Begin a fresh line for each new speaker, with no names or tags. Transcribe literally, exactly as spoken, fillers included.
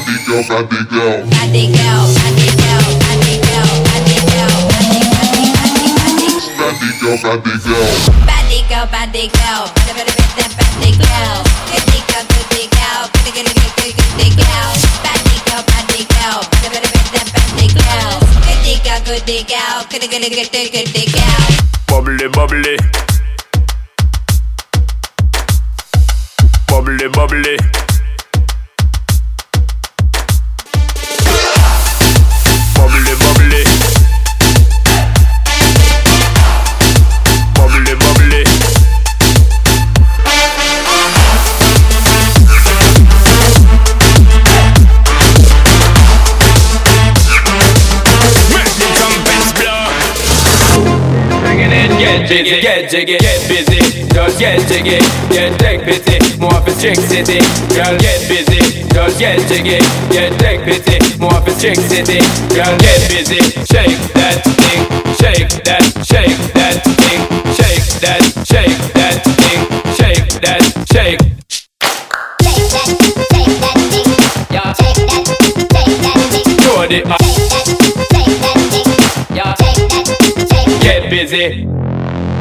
girl, body girl.
Body girl, body girl, body girl, body girl, body, body, body, body.
Body girl, body girl.
Body girl, body girl, bada bada bada body girl. Goody girl, goody girl, goody goody goody goody girl. Body girl, body girl, bada bada bada body girl. Goody girl, goody girl, goody goody goody goody girl.
Bubbly, bubbly. Bubbly, bubbly. Bubbly, bubbly. Bubbly, bubbly. Make the trumpets blow. Bring it in, get jiggy, get jiggy, get busy. Just get jiggy, get take pity. More for Trick City. Girl, get busy. Just get jiggy, get take pity. More for Trick City. Girl, get busy. Shake that thing, shake that, shake that thing, shake that, shake that thing, shake that, shake.
Shake that, shake that thing.
Yeah.
Shake that, shake that thing.
Do the uh,
Shake that, shake that thing.
yeah.
Shake that, shake that.
Get busy.